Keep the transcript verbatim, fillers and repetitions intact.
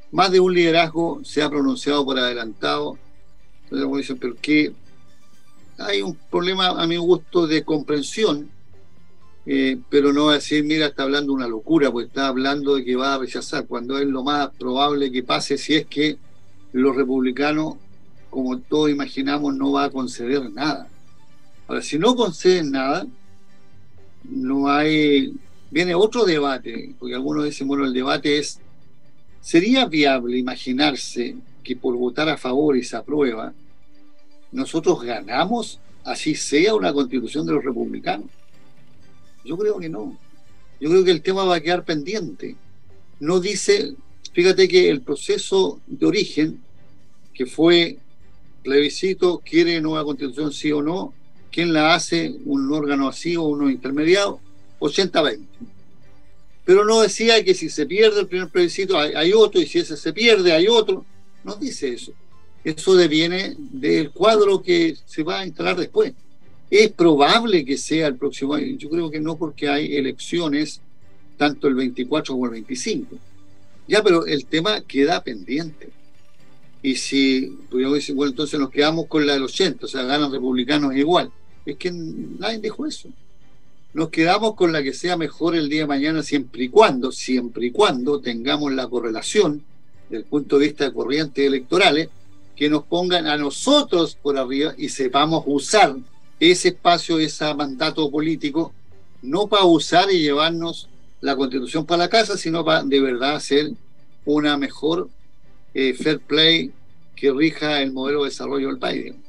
Más de un liderazgo se ha pronunciado por adelantado. Entonces, como dicen, pero que hay un problema, a mi gusto, de comprensión, eh, pero no va a decir, mira, está hablando una locura, pues está hablando de que va a rechazar, cuando es lo más probable que pase si es que los republicanos, como todos imaginamos, no va a conceder nada. Ahora, si no conceden nada, no hay... Viene otro debate, porque algunos dicen, bueno, el debate es, ¿sería viable imaginarse que por votar a favor y se aprueba, nosotros ganamos, así sea una constitución de los republicanos? Yo creo que no. Yo creo que el tema va a quedar pendiente. No dice, fíjate que el proceso de origen, que fue plebiscito, quiere nueva constitución sí o no, ¿quién la hace? Un órgano así o uno intermediado, ochenta veinte. Pero no decía que si se pierde el primer plebiscito hay, hay otro, y si ese se pierde hay otro. No dice eso. Eso deviene del cuadro que se va a instalar después. Es probable que sea el próximo año. Yo creo que no, porque hay elecciones tanto el veinticuatro como el veinticinco. Ya, pero el tema queda pendiente. Y si, pues decir, bueno, entonces nos quedamos con la del ochenta, o sea, ganan republicanos igual. Es que nadie dijo eso. Nos quedamos con la que sea mejor el día de mañana, siempre y cuando, siempre y cuando tengamos la correlación del punto de vista de corrientes electorales, que nos pongan a nosotros por arriba y sepamos usar ese espacio, ese mandato político, no para usar y llevarnos la constitución para la casa, sino para de verdad hacer una mejor eh, fair play que rija el modelo de desarrollo del país.